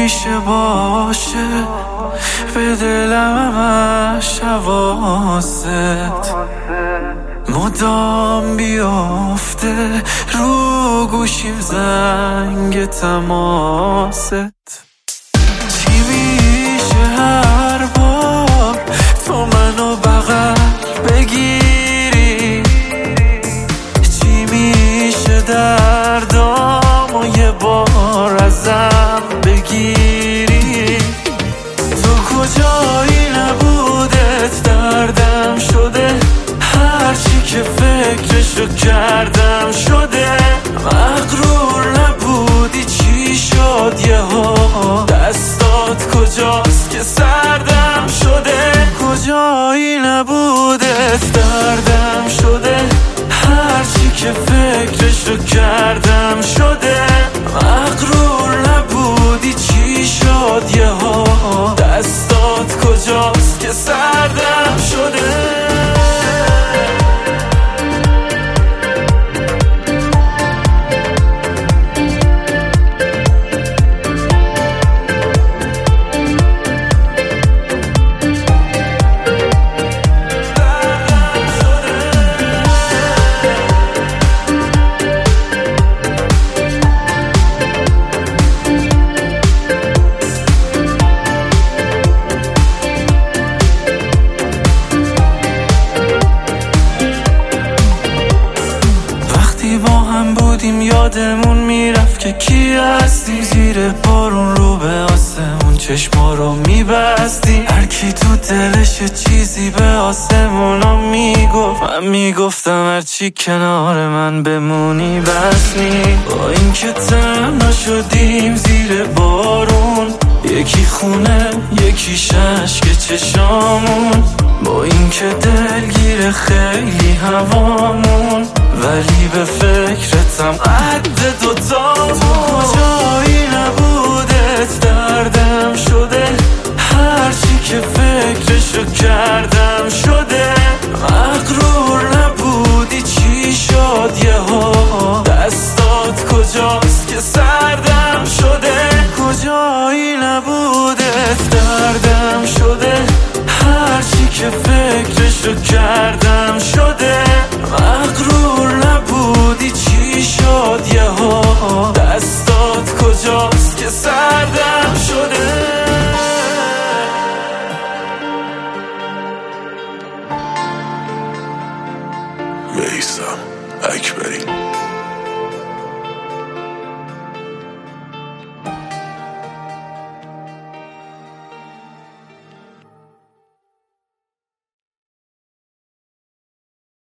میشه باشه به دلم همش حواست مدام بیافته رو گوشیم زنگ تماست. چی میشه هر بار تو منو بغل بگیری؟ چی میشه دردامو یه بار ازم بگیری؟ تو کجایی نبودت دردم شده، هرچی که فکرشو کردم شده. مغرور نبودی چی شد یهو؟ دستات کجاست که سردم شده؟ کجایی نبودت دردم شده، هرچی که فکرشو کردم شده. مغرور نبودی چی شد یهو؟ دستات کجاست که سردم شده؟ با هم بودیم یادمون میرفت که کی هستیم. زیر بارون رو به آسمون چشما رو میبستیم. هر کی تو دلش چیزی به آسمونا میگفت، من میگفتم هرچی کنار من بمونی بس نی. با این که تنها شدیم زیر بارون، یکی خونه یکی ششک چشامون. با این که دلگیر خیلی هوامون، ولی به فکرتم قد دوتامون. کجایی نبودت دردم شده، هرچی که فکرشو کردم شده. مغرور نبودی چی شد یهو؟ دستات کجاست که سردم شده؟ کجایی نبودت دردم شده، هرچی که فکرشو کردم شده. مغرور نبودی چی شد یهو؟ دستات کجاست که سردم شده؟ میثم اکبری.